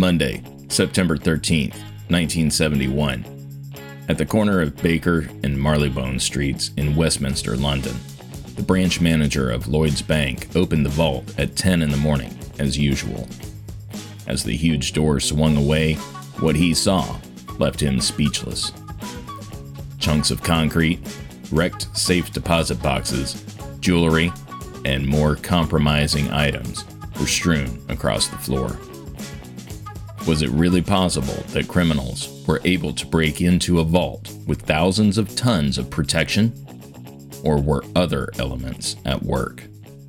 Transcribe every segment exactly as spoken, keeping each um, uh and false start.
Monday, September thirteenth, nineteen seventy-one. At the corner of Baker and Marylebone Streets in Westminster, London, the branch manager of Lloyds Bank opened the vault at ten in the morning, as usual. As the huge door swung away, what he saw left him speechless. Chunks of concrete, wrecked safe deposit boxes, jewelry, and more compromising items were strewn across the floor. Was it really possible that criminals were able to break into a vault with thousands of tons of protection? Or were other elements at work?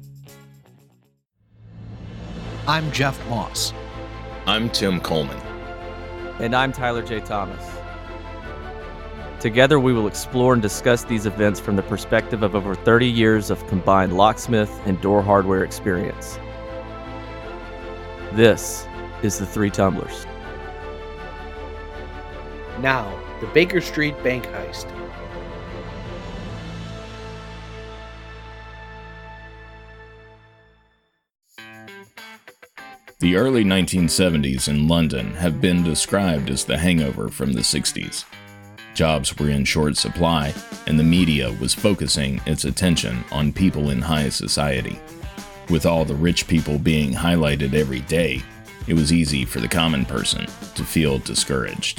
I'm Jeff Moss. I'm Tim Coleman. And I'm Tyler J. Thomas. Together we will explore and discuss these events from the perspective of over thirty years of combined locksmith and door hardware experience. This is the Three Tumblers. Now, the Baker Street bank heist. The early nineteen seventies in London have been described as the hangover from the sixties. Jobs were in short supply, and the media was focusing its attention on people in high society. With all the rich people being highlighted every day, it was easy for the common person to feel discouraged.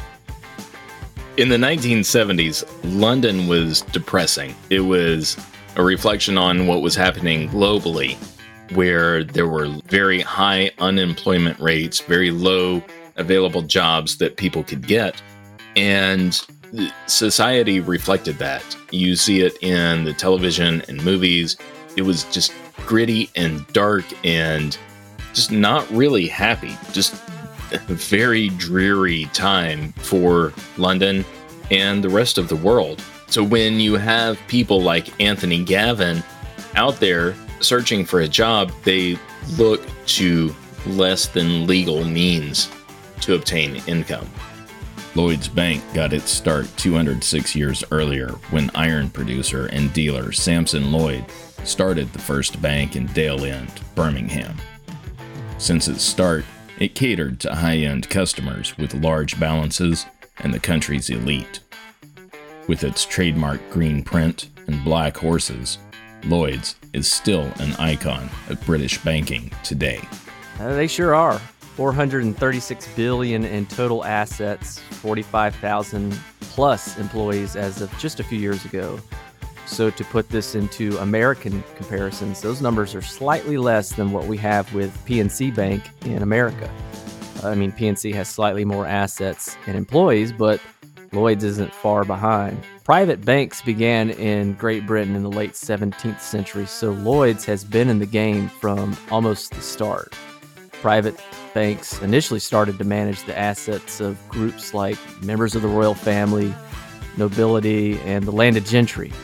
In the nineteen seventies, London was depressing. It was a reflection on what was happening globally, where there were very high unemployment rates, very low available jobs that people could get, and society reflected that. You see it in the television and movies. It was just gritty and dark and just not really happy. Just a very dreary time for London and the rest of the world. So when you have people like Anthony Gavin out there searching for a job, they look to less than legal means to obtain income. Lloyds Bank got its start two hundred six years earlier when iron producer and dealer Samson Lloyd started the first bank in Dale End, Birmingham. Since its start, it catered to high-end customers with large balances and the country's elite. With its trademark green print and black horses, Lloyds is still an icon of British banking today. Uh, they sure are. four hundred thirty-six billion dollars in total assets, forty-five thousand plus employees as of just a few years ago. So to put this into American comparisons, those numbers are slightly less than what we have with P N C Bank in America. I mean, P N C has slightly more assets and employees, but Lloyds isn't far behind. Private banks began in Great Britain in the late seventeenth century, so Lloyds has been in the game from almost the start. Private banks initially started to manage the assets of groups like members of the royal family, nobility, and the landed gentry.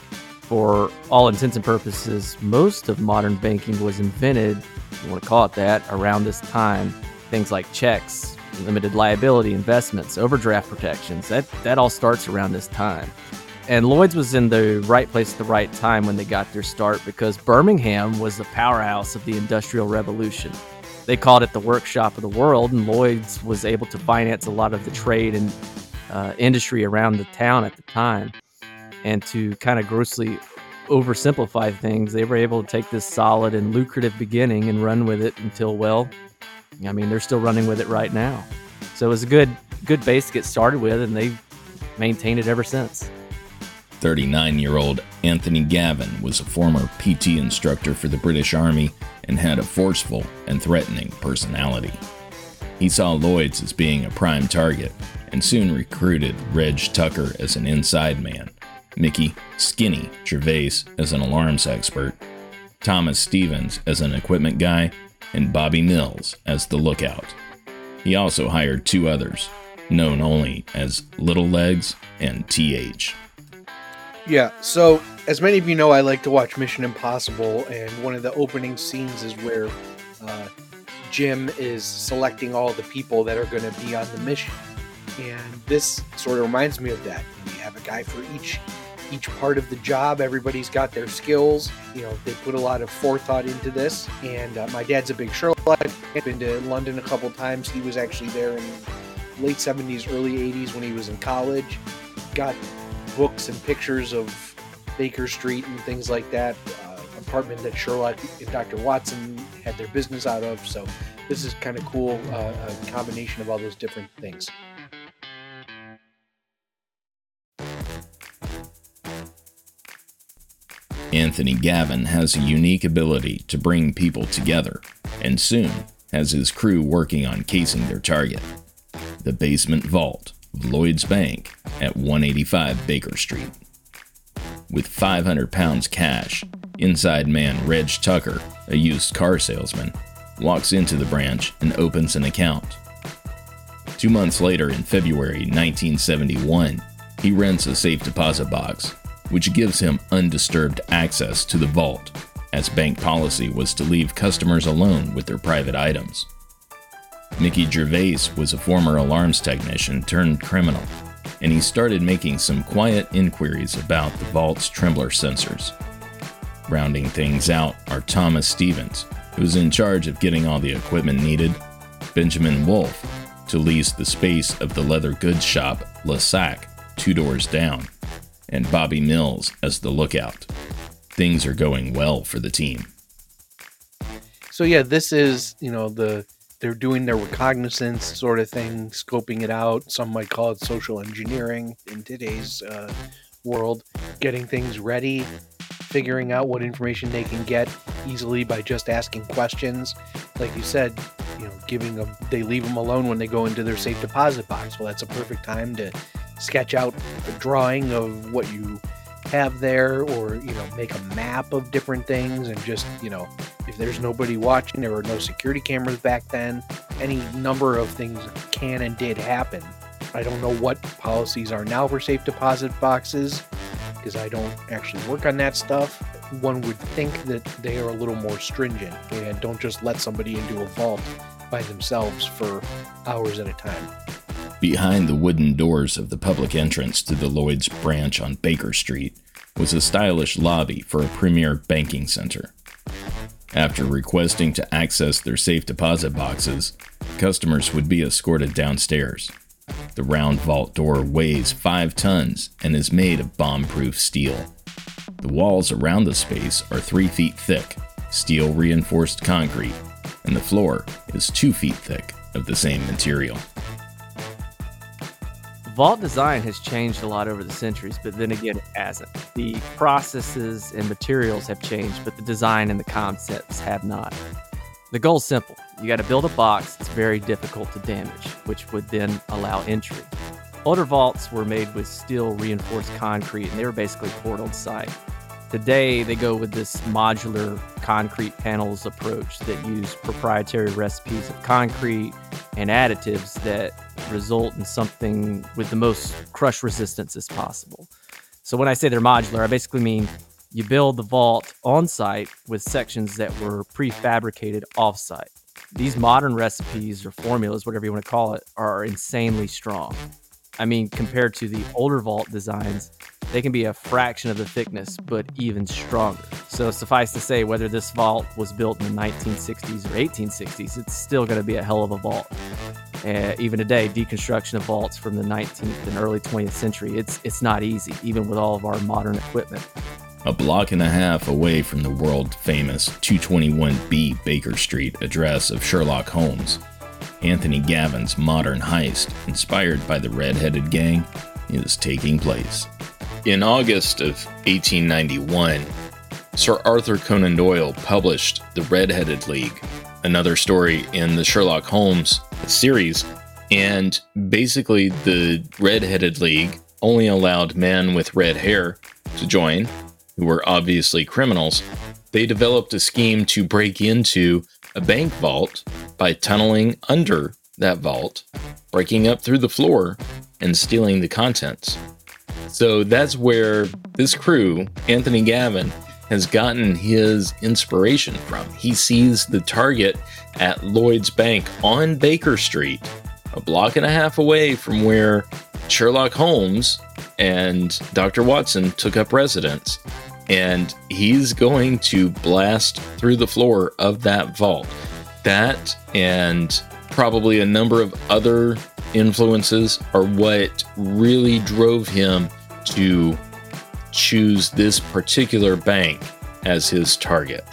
For all intents and purposes, most of modern banking was invented, if you want to call it that, around this time. Things like checks, limited liability investments, overdraft protections, that, that all starts around this time. And Lloyds was in the right place at the right time when they got their start because Birmingham was the powerhouse of the Industrial Revolution. They called it the workshop of the world, and Lloyds was able to finance a lot of the trade and uh, industry around the town at the time. And to kind of grossly oversimplify things, they were able to take this solid and lucrative beginning and run with it until, well, I mean, they're still running with it right now. So it was a good good base to get started with, and they've maintained it ever since. thirty-nine-year-old Anthony Gavin was a former P T instructor for the British Army and had a forceful and threatening personality. He saw Lloyds as being a prime target and soon recruited Reg Tucker as an inside man, Mickey Skinny Gervais as an alarms expert, Thomas Stevens as an equipment guy, and Bobby Mills as the lookout. He also hired two others, known only as Little Legs and T H. Yeah, so as many of you know, I like to watch Mission Impossible, and one of the opening scenes is where uh, Jim is selecting all the people that are going to be on the mission. And this sort of reminds me of that. You have a guy for each each part of the job. Everybody's got their skills. You know, they put a lot of forethought into this. And uh, my dad's a big Sherlock I've been to London a couple times. He was actually there in late seventies, early eighties when he was in college. Got books and pictures of Baker Street and things like that. Uh, apartment that Sherlock and Doctor Watson had their business out of. So this is kind of cool, uh, a combination of all those different things. Anthony Gavin has a unique ability to bring people together, and soon has his crew working on casing their target, the basement vault of Lloyd's Bank at one eighty-five Baker Street. With five hundred pounds cash, inside man Reg Tucker, a used car salesman, walks into the branch and opens an account. Two months later, in February nineteen seventy-one, he rents a safe deposit box, which gives him undisturbed access to the vault, as bank policy was to leave customers alone with their private items. Mickey Gervais was a former alarms technician turned criminal, and he started making some quiet inquiries about the vault's trembler sensors. Rounding things out are Thomas Stevens, who's in charge of getting all the equipment needed, Benjamin Wolf, to lease the space of the leather goods shop Le Sac, two doors down, and Bobby Mills as the lookout. Things are going well for the team. So yeah, this is, you know, the they're doing their reconnaissance sort of thing, scoping it out. Some might call it social engineering in today's uh, world, getting things ready, figuring out what information they can get easily by just asking questions. Like you said, you know, giving them, they leave them alone when they go into their safe deposit box. Well, that's a perfect time to sketch out a drawing of what you have there, or, you know, make a map of different things, and just, you know, if there's nobody watching, there were no security cameras back then, any number of things can and did happen. I don't know what policies are now for safe deposit boxes, because I don't actually work on that stuff. One would think that they are a little more stringent and don't just let somebody into a vault by themselves for hours at a time. Behind the wooden doors of the public entrance to the Lloyd's branch on Baker Street was a stylish lobby for a premier banking center. After requesting to access their safe deposit boxes, customers would be escorted downstairs. The round vault door weighs five tons and is made of bomb-proof steel. The walls around the space are three feet thick, steel-reinforced concrete, and the floor is two feet thick of the same material. Vault design has changed a lot over the centuries, but then again, it hasn't. The processes and materials have changed, but the design and the concepts have not. The goal's simple. You got to build a box that's very difficult to damage, which would then allow entry. Older vaults were made with steel reinforced concrete, and they were basically poured on site. Today, they go with this modular concrete panels approach that use proprietary recipes of concrete and additives that result in something with the most crush resistance as possible. So when I say they're modular, I basically mean you build the vault on site with sections that were prefabricated off site. These modern recipes or formulas, whatever you want to call it, are insanely strong. I mean, compared to the older vault designs, they can be a fraction of the thickness, but even stronger. So suffice to say, whether this vault was built in the nineteen sixties or eighteen sixties, it's still going to be a hell of a vault. Uh, even today, deconstruction of vaults from the nineteenth and early twentieth century, it's it's not easy, even with all of our modern equipment. A block and a half away from the world-famous two twenty-one B Baker Street address of Sherlock Holmes, Anthony Gavin's modern heist, inspired by the Red-Headed Gang, is taking place. In August of eighteen ninety-one, Sir Arthur Conan Doyle published The Red-Headed League, another story in the Sherlock Holmes series, and basically the Red-Headed League only allowed men with red hair to join, who were obviously criminals. They developed a scheme to break into a bank vault by tunneling under that vault, breaking up through the floor, and stealing the contents. So that's where this crew, Anthony Gavin, has gotten his inspiration from. He sees the target at Lloyd's Bank on Baker Street, a block and a half away from where Sherlock Holmes and Doctor Watson took up residence. And he's going to blast through the floor of that vault. That and probably a number of other influences are what really drove him to choose this particular bank as his target.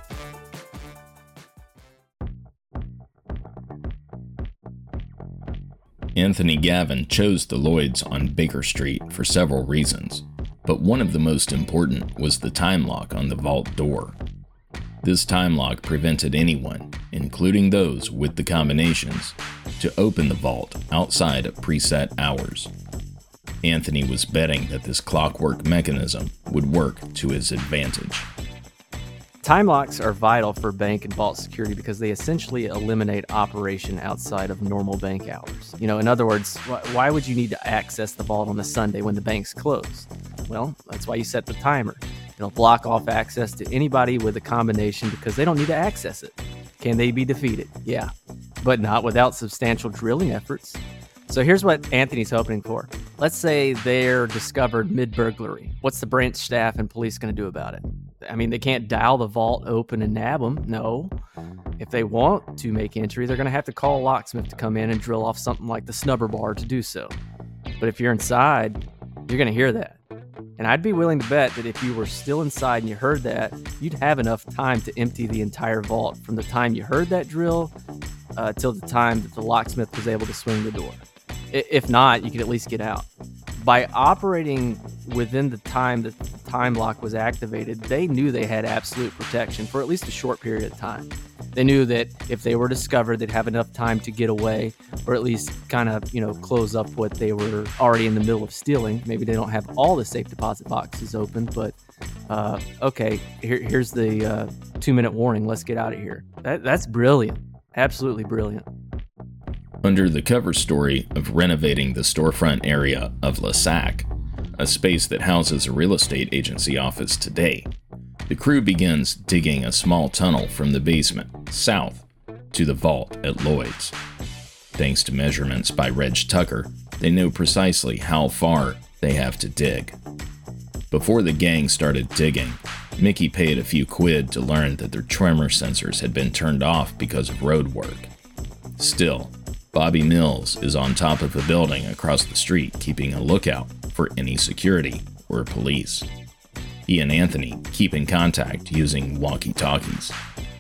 Anthony Gavin chose the Lloyds on Baker Street for several reasons, but one of the most important was the time lock on the vault door. This time lock prevented anyone, including those with the combinations, to open the vault outside of preset hours. Anthony was betting that this clockwork mechanism would work to his advantage. Time locks are vital for bank and vault security because they essentially eliminate operation outside of normal bank hours. You know, in other words, wh- why would you need to access the vault on a Sunday when the bank's closed? Well, that's why you set the timer. It'll block off access to anybody with a combination because they don't need to access it. Can they be defeated? Yeah, but not without substantial drilling efforts. So here's what Anthony's hoping for. Let's say they're discovered mid-burglary. What's the branch staff and police going to do about it? I mean, they can't dial the vault open and nab them. No. If they want to make entry, they're going to have to call a locksmith to come in and drill off something like the snubber bar to do so. But if you're inside, you're going to hear that. And I'd be willing to bet that if you were still inside and you heard that, you'd have enough time to empty the entire vault from the time you heard that drill uh, till the time that the locksmith was able to swing the door. If not, you could at least get out. By operating within the time that the time lock was activated, they knew they had absolute protection for at least a short period of time. They knew that if they were discovered, they'd have enough time to get away, or at least kind of, you know, close up what they were already in the middle of stealing. Maybe they don't have all the safe deposit boxes open, but uh, okay, here, here's the uh, two-minute warning. Let's get out of here. That, that's brilliant. Absolutely brilliant. Under the cover story of renovating the storefront area of La Sac, a space that houses a real estate agency office today, the crew begins digging a small tunnel from the basement south to the vault at Lloyd's. Thanks to measurements by Reg Tucker, they know precisely how far they have to dig. Before the gang started digging, Mickey paid a few quid to learn that their tremor sensors had been turned off because of road work. Still, Bobby Mills is on top of a building across the street keeping a lookout for any security or police. He and Anthony keep in contact using walkie-talkies.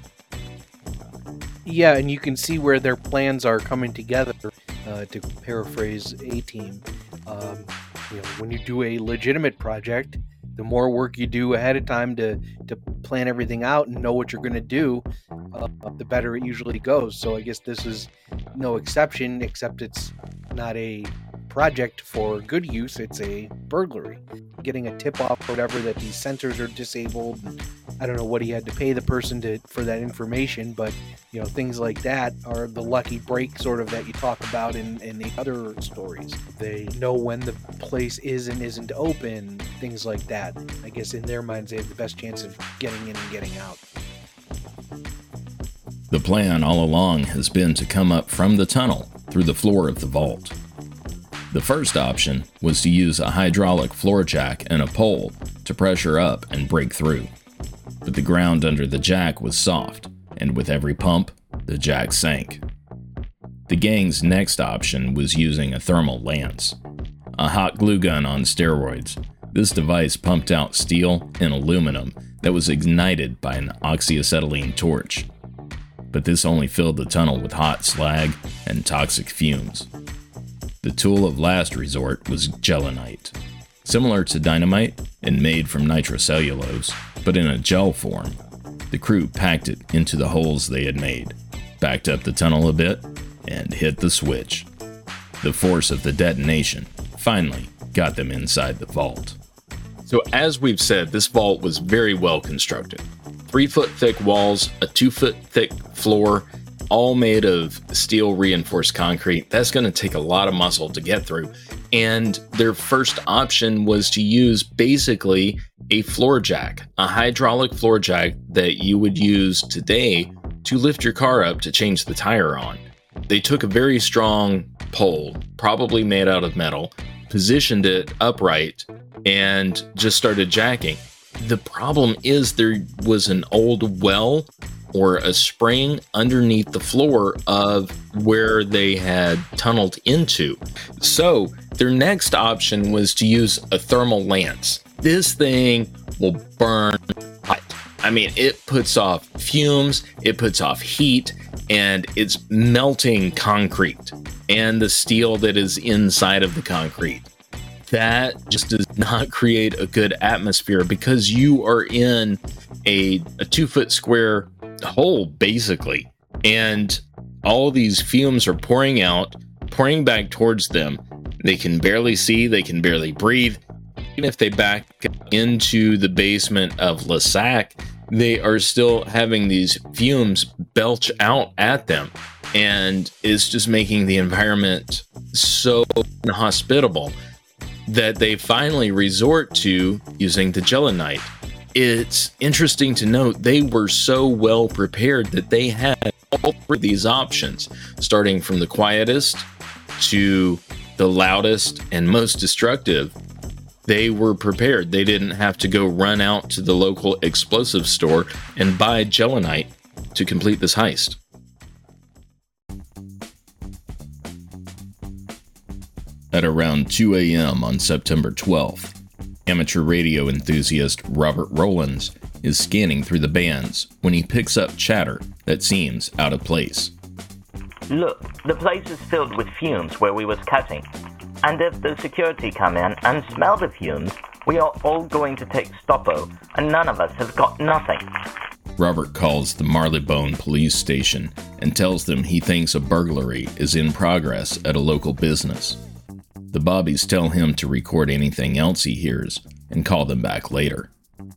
Yeah, and you can see where their plans are coming together, uh, to paraphrase A-Team. Um, you know, when you do a legitimate project, the more work you do ahead of time to, to plan everything out and know what you're going to do, uh, the better it usually goes. So I guess this is no exception, except it's not a project for good use, it's a burglary. Getting a tip off or whatever that these sensors are disabled. And I don't know what he had to pay the person to for that information, but you know, things like that are the lucky break sort of that you talk about in, in the other stories. They know when the place is and isn't open, things like that. I guess in their minds they have the best chance of getting in and getting out. The plan all along has been to come up from the tunnel through the floor of the vault. The first option was to use a hydraulic floor jack and a pole to pressure up and break through. But the ground under the jack was soft, and with every pump, the jack sank. The gang's next option was using a thermal lance, a hot glue gun on steroids. This device pumped out steel and aluminum that was ignited by an oxyacetylene torch. But this only filled the tunnel with hot slag and toxic fumes. The tool of last resort was gelinite, similar to dynamite and made from nitrocellulose, but in a gel form. The crew packed it into the holes they had made, backed up the tunnel a bit, and hit the switch. The force of the detonation finally got them inside the vault. So as we've said, this vault was very well constructed. Three foot thick walls, a two foot thick floor, all made of steel reinforced concrete. That's going to take a lot of muscle to get through. And their first option was to use basically a floor jack, a hydraulic floor jack that you would use today to lift your car up to change the tire on. They took a very strong pole, probably made out of metal, positioned it upright, and just started jacking. The problem is there was an old well or a spring underneath the floor of where they had tunneled into. So their next option was to use a thermal lance. This thing will burn hot. I mean, it puts off fumes, it puts off heat, and it's melting concrete and the steel that is inside of the concrete. That just does not create a good atmosphere because you are in a, a two foot square hole, basically. And all these fumes are pouring out, pouring back towards them. They can barely see, they can barely breathe. Even if they back into the basement of LeSac, they are still having these fumes belch out at them. And it's just making the environment so inhospitable that they finally resort to using the Gelignite. It's interesting to note they were so well prepared that they had all three of these options, starting from the quietest to the loudest and most destructive. They were prepared. They didn't have to go run out to the local explosive store and buy Gelignite to complete this heist. At around two a.m. on September twelfth, amateur radio enthusiast Robert Rowlands is scanning through the bands when he picks up chatter that seems out of place. Look, the place is filled with fumes where we was cutting. And if the security come in and smell the fumes, we are all going to take Stoppo, and none of us has got nothing. Robert calls the Marylebone police station and tells them he thinks a burglary is in progress at a local business. The Bobbies tell him to record anything else he hears and call them back later.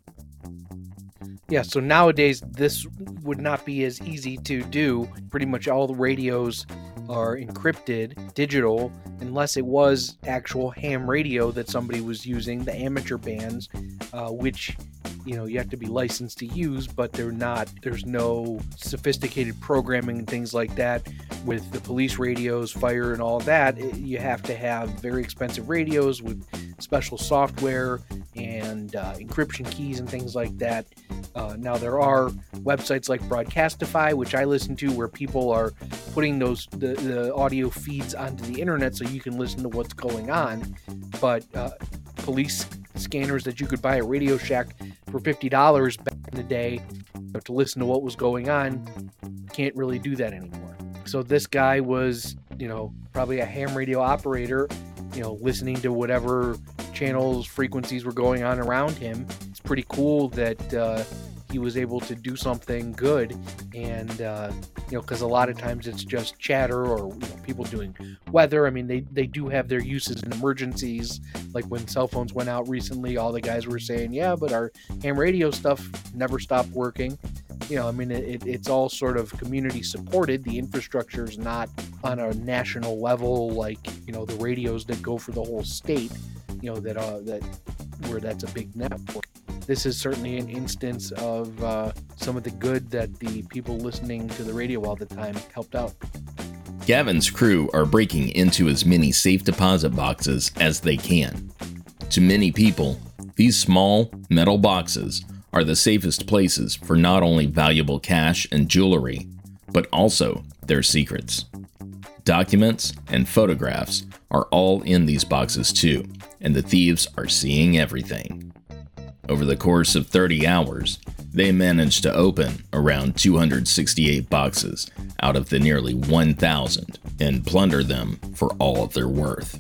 Yeah, so nowadays this would not be as easy to do. Pretty much all the radios are encrypted, digital, unless it was actual ham radio that somebody was using, the amateur bands, uh, which, you know, you have to be licensed to use, but they're not, there's no sophisticated programming and things like that. With the police radios, fire and all that, it, you have to have very expensive radios with special software and uh, encryption keys and things like that. Uh, now there are websites like Broadcastify, which I listen to, where people are putting those the, the audio feeds onto the internet so you can listen to what's going on. But uh, police scanners that you could buy at Radio Shack for fifty dollars back in the day, you know, to listen to what was going on, can't really do that anymore. So this guy was, you know, probably a ham radio operator, you know, listening to whatever channels, frequencies were going on around him. It's pretty cool that uh, he was able to do something good. And, uh, you know, because a lot of times it's just chatter or, you know, people doing weather. I mean, they, they do have their uses in emergencies. Like when cell phones went out recently, all the guys were saying, yeah, but our ham radio stuff never stopped working. You know, I mean, it, it's all sort of community supported. The infrastructure is not on a national level like, you know, the radios that go for the whole state, you know, that uh, that where that's a big network. This is certainly an instance of uh, some of the good that the people listening to the radio all the time helped out. Gavin's crew are breaking into as many safe deposit boxes as they can. To many people, these small metal boxes are the safest places for not only valuable cash and jewelry, but also their secrets. Documents and photographs are all in these boxes too, and the thieves are seeing everything. Over the course of thirty hours, they managed to open around two hundred sixty-eight boxes out of the nearly one thousand and plunder them for all of their worth.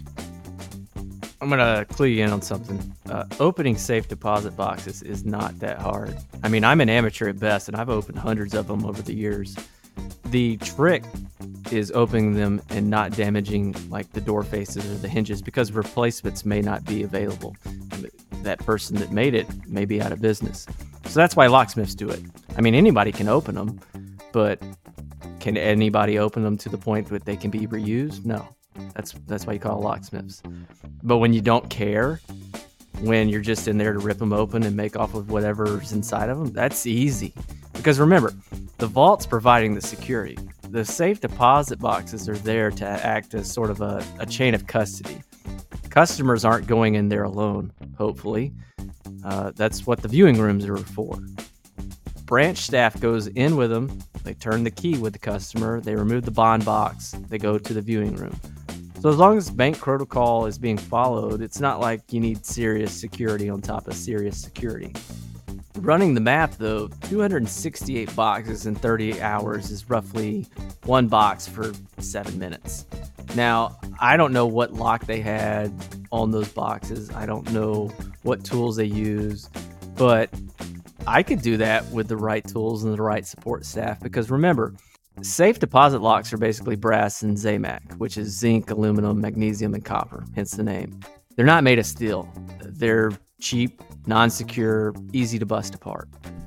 I'm going to clue you in on something. Uh, opening safe deposit boxes is not that hard. I mean, I'm an amateur at best, and I've opened hundreds of them over the years. The trick is opening them and not damaging like the door faces or the hinges, because replacements may not be available. That person that made it may be out of business. So that's why locksmiths do it. I mean, anybody can open them, but can anybody open them to the point that they can be reused? No. That's that's why you call locksmiths. But when you don't care, when you're just in there to rip them open and make off of whatever's inside of them, that's easy. Because remember, the vault's providing the security. The safe deposit boxes are there to act as sort of a, a chain of custody. Customers aren't going in there alone, hopefully. Uh, that's what the viewing rooms are for. branch staff goes in with them. They turn the key with the customer. They remove the bond box. They go to the viewing room. So as long as bank protocol is being followed, it's not like you need serious security on top of serious security. Running the math, though, two hundred sixty-eight boxes in thirty-eight hours is roughly one box for seven minutes. Now, I don't know what lock they had on those boxes. I don't know what tools they used, but I could do that with the right tools and the right support staff, because remember, safe deposit locks are basically brass and Zamac, which is zinc, aluminum, magnesium, and copper, hence the name. They're not made of steel. They're cheap, non-secure, easy to bust apart.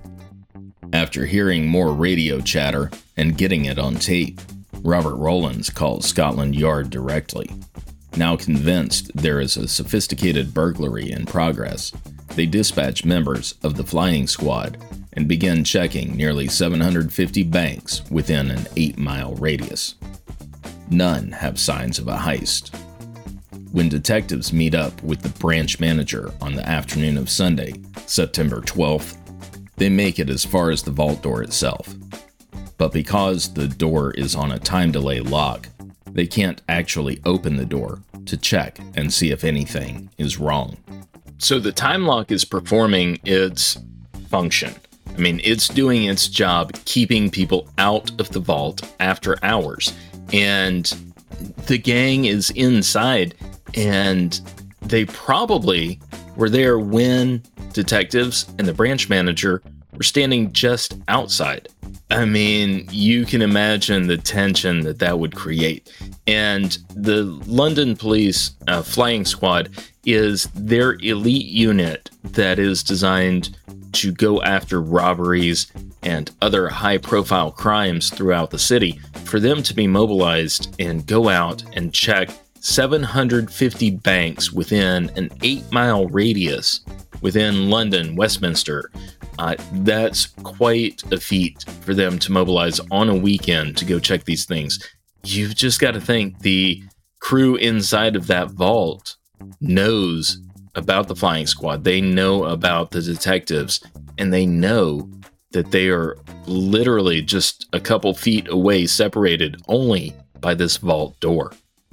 After hearing more radio chatter and getting it on tape, Robert Rowlands called Scotland Yard directly. Now convinced there is a sophisticated burglary in progress, they dispatch members of the flying squad and begin checking nearly seven hundred fifty banks within an eight-mile radius. None have signs of a heist. When detectives meet up with the branch manager on the afternoon of Sunday, September twelfth, they make it as far as the vault door itself. But because the door is on a time delay lock, they can't actually open the door to check and see if anything is wrong. So the time lock is performing its function. I mean, it's doing its job keeping people out of the vault after hours. And the gang is inside, and they probably were there when detectives and the branch manager were standing just outside. I mean, you can imagine the tension that that would create. And the London Police uh, Flying Squad is their elite unit that is designed to go after robberies and other high-profile crimes throughout the city. For them to be mobilized and go out and check seven hundred fifty banks within an eight-mile radius within London, Westminster, uh, that's quite a feat for them to mobilize on a weekend to go check these things. You've just got to think the crew inside of that vault knows about the flying squad. They know about the detectives, and they know that they are literally just a couple feet away, separated only by this vault door.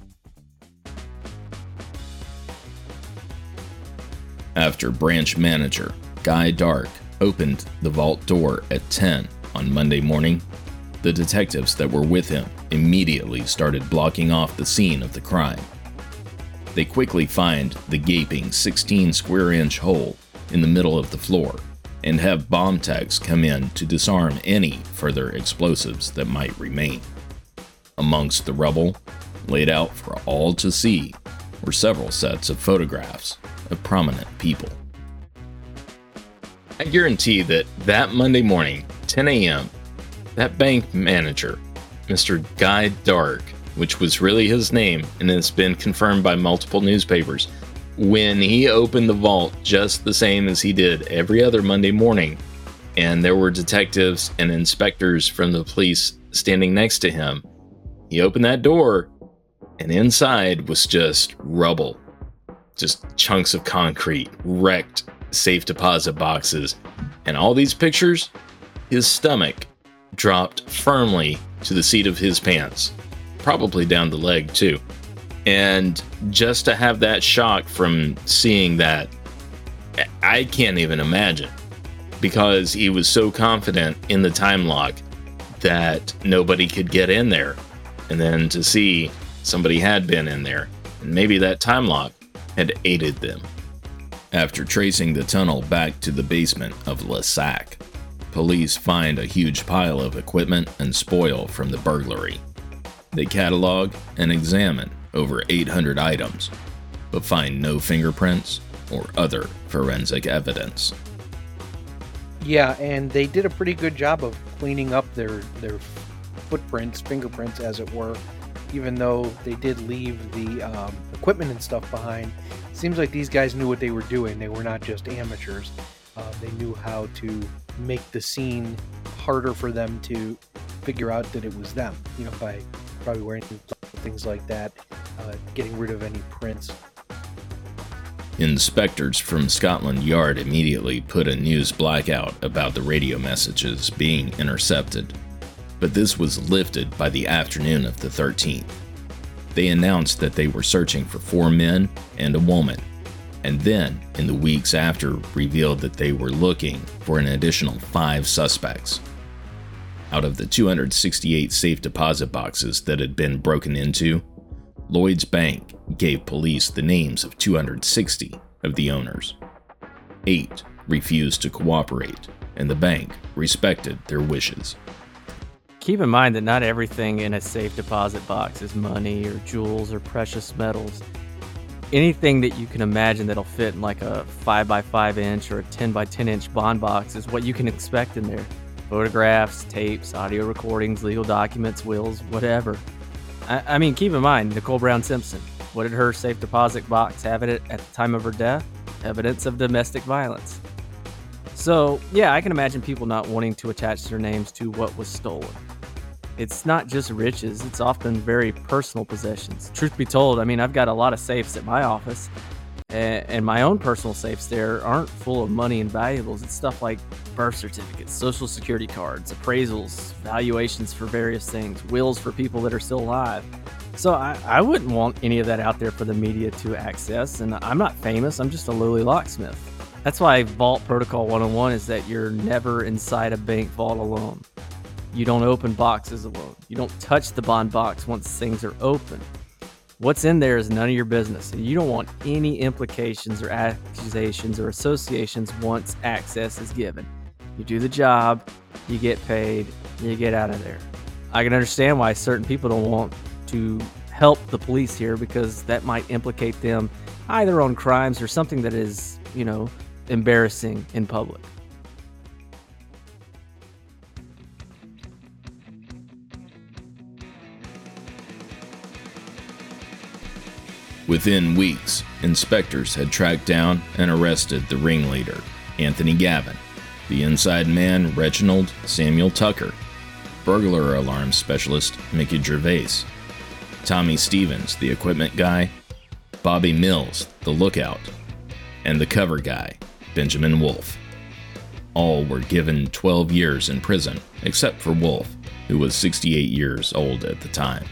After branch manager Guy Dark opened the vault door at ten on Monday morning, the detectives that were with him immediately started blocking off the scene of the crime. They quickly find the gaping sixteen square inch hole in the middle of the floor and have bomb techs come in to disarm any further explosives that might remain. Amongst the rubble, laid out for all to see, were several sets of photographs of prominent people. I guarantee that that Monday morning, ten a.m., that bank manager, Mister Guy Dark, which was really his name and has been confirmed by multiple newspapers, when he opened the vault just the same as he did every other Monday morning, and there were detectives and inspectors from the police standing next to him, he opened that door, and inside was just rubble. Just chunks of concrete, wrecked safe deposit boxes, and all these pictures, his stomach dropped firmly to the seat of his pants, probably down the leg too. And just to have that shock from seeing that, I can't even imagine, because he was so confident in the time lock that nobody could get in there. And then to see somebody had been in there, and maybe that time lock had aided them. After tracing the tunnel back to the basement of Le Sac, police find a huge pile of equipment and spoil from the burglary. They catalog and examine over eight hundred items, but find no fingerprints or other forensic evidence. Yeah, and they did a pretty good job of cleaning up their their footprints, fingerprints as it were, even though they did leave the um, equipment and stuff behind. Seems like these guys knew what they were doing. They were not just amateurs. Uh, they knew how to make the scene harder for them to figure out that it was them, you know, by probably wearing things like that, uh, getting rid of any prints. Inspectors from Scotland Yard immediately put a news blackout about the radio messages being intercepted, but this was lifted by the afternoon of the thirteenth. They announced that they were searching for four men and a woman, and then, in the weeks after, revealed that they were looking for an additional five suspects. Out of the two hundred sixty-eight safe deposit boxes that had been broken into, Lloyd's Bank gave police the names of two hundred sixty of the owners. Eight refused to cooperate, and the bank respected their wishes. Keep in mind that not everything in a safe deposit box is money or jewels or precious metals. Anything that you can imagine that'll fit in like a five by five inch or a ten by ten inch bond box is what you can expect in there. Photographs, tapes, audio recordings, legal documents, wills, whatever. I, I mean, keep in mind, Nicole Brown Simpson. What did her safe deposit box have in it at the time of her death? Evidence of domestic violence. So, yeah, I can imagine people not wanting to attach their names to what was stolen. It's not just riches, it's often very personal possessions. Truth be told, I mean, I've got a lot of safes at my office, and, and my own personal safes there aren't full of money and valuables. It's stuff like birth certificates, social security cards, appraisals, valuations for various things, wills for people that are still alive. So I, I wouldn't want any of that out there for the media to access, and I'm not famous, I'm just a lowly locksmith. That's why Vault Protocol one oh one is that you're never inside a bank vault alone. You don't open boxes alone. You don't touch the bond box once things are open. What's in there is none of your business, and you don't want any implications or accusations or associations once access is given. You do the job, you get paid, you get out of there. I can understand why certain people don't want to help the police here, because that might implicate them either on crimes or something that is, you know, embarrassing in public. Within weeks, inspectors had tracked down and arrested the ringleader, Anthony Gavin, the inside man, Reginald Samuel Tucker, burglar alarm specialist, Mickey Gervais, Tommy Stevens, the equipment guy, Bobby Mills, the lookout, and the cover guy, Benjamin Wolf. All were given twelve years in prison, except for Wolf, who was sixty-eight years old at the time.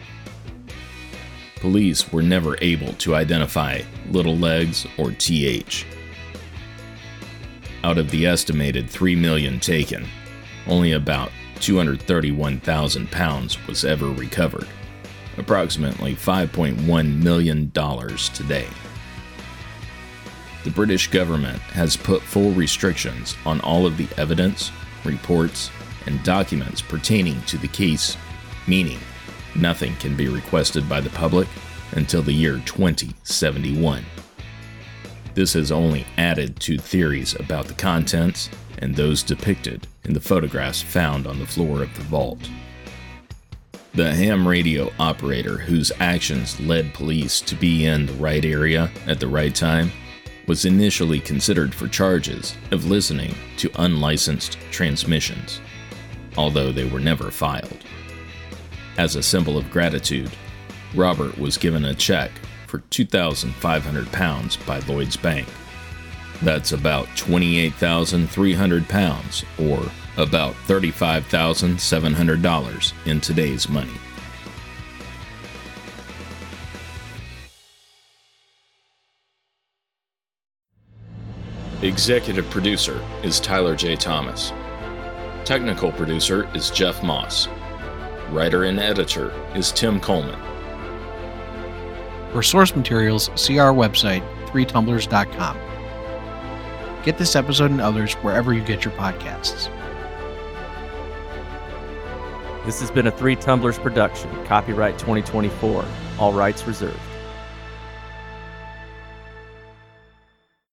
Police were never able to identify Little Legs or T H. Out of the estimated three million taken, only about two hundred thirty-one thousand pounds was ever recovered, approximately five point one million dollars today. The British government has put full restrictions on all of the evidence, reports, and documents pertaining to the case, meaning nothing can be requested by the public until the year twenty seventy-one. This has only added to theories about the contents and those depicted in the photographs found on the floor of the vault. The ham radio operator whose actions led police to be in the right area at the right time was initially considered for charges of listening to unlicensed transmissions, although they were never filed. As a symbol of gratitude, Robert was given a check for two thousand five hundred pounds by Lloyd's Bank. That's about twenty-eight thousand three hundred pounds, or about thirty-five thousand seven hundred dollars in today's money. Executive producer is Tyler J. Thomas. Technical producer is Jeff Moss. Writer and editor is Tim Coleman. For source materials, see our website, three tumblers dot com. Get this episode and others wherever you get your podcasts. This has been a Three Tumblers production. Copyright twenty twenty-four. All rights reserved.